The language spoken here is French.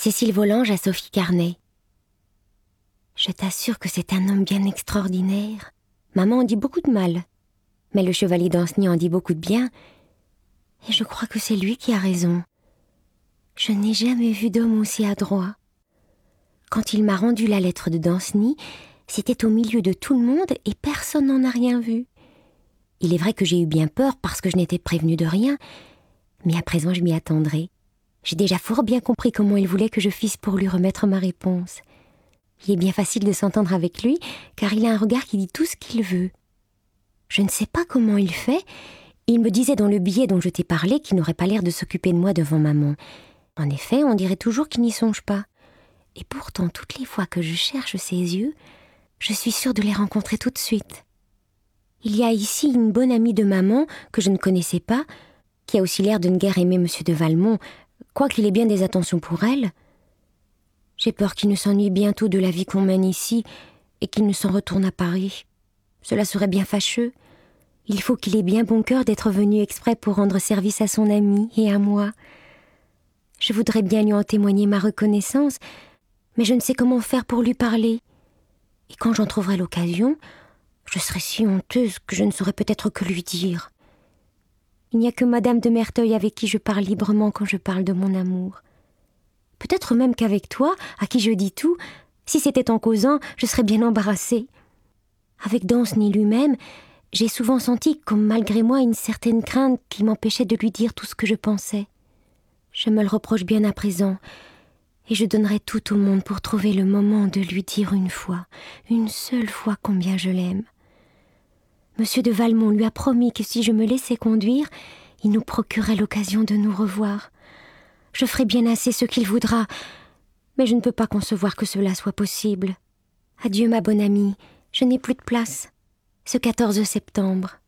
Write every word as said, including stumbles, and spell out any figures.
Cécile Volange à Sophie Carnet. Je t'assure que c'est un homme bien extraordinaire. Maman en dit beaucoup de mal, mais le chevalier d'Anceny en dit beaucoup de bien, et je crois que c'est lui qui a raison. Je n'ai jamais vu d'homme aussi adroit. Quand il m'a rendu la lettre de Danceny, c'était au milieu de tout le monde et personne n'en a rien vu. Il est vrai que j'ai eu bien peur parce que je n'étais prévenue de rien, mais à présent je m'y attendrai. J'ai déjà fort bien compris comment il voulait que je fisse pour lui remettre ma réponse. Il est bien facile de s'entendre avec lui, car il a un regard qui dit tout ce qu'il veut. Je ne sais pas comment il fait. Il me disait dans le billet dont je t'ai parlé qu'il n'aurait pas l'air de s'occuper de moi devant maman. En effet, on dirait toujours qu'il n'y songe pas. Et pourtant, toutes les fois que je cherche ses yeux, je suis sûre de les rencontrer tout de suite. Il y a ici une bonne amie de maman, que je ne connaissais pas, qui a aussi l'air de ne guère aimer Monsieur de Valmont, quoiqu'il ait bien des attentions pour elle. J'ai peur qu'il ne s'ennuie bientôt de la vie qu'on mène ici et qu'il ne s'en retourne à Paris. Cela serait bien fâcheux. Il faut qu'il ait bien bon cœur d'être venu exprès pour rendre service à son ami et à moi. Je voudrais bien lui en témoigner ma reconnaissance, mais je ne sais comment faire pour lui parler. Et quand j'en trouverai l'occasion, je serai si honteuse que je ne saurais peut-être que lui dire. Il n'y a que Madame de Merteuil avec qui je parle librement quand je parle de mon amour. Peut-être même qu'avec toi, à qui je dis tout, si c'était en causant, je serais bien embarrassée. Avec Danceny lui-même, j'ai souvent senti comme malgré moi une certaine crainte qui m'empêchait de lui dire tout ce que je pensais. Je me le reproche bien à présent, et je donnerais tout au monde pour trouver le moment de lui dire une fois, une seule fois combien je l'aime. Monsieur de Valmont lui a promis que si je me laissais conduire, il nous procurerait l'occasion de nous revoir. Je ferai bien assez ce qu'il voudra, mais je ne peux pas concevoir que cela soit possible. Adieu ma bonne amie, je n'ai plus de place. Ce quatorze septembre.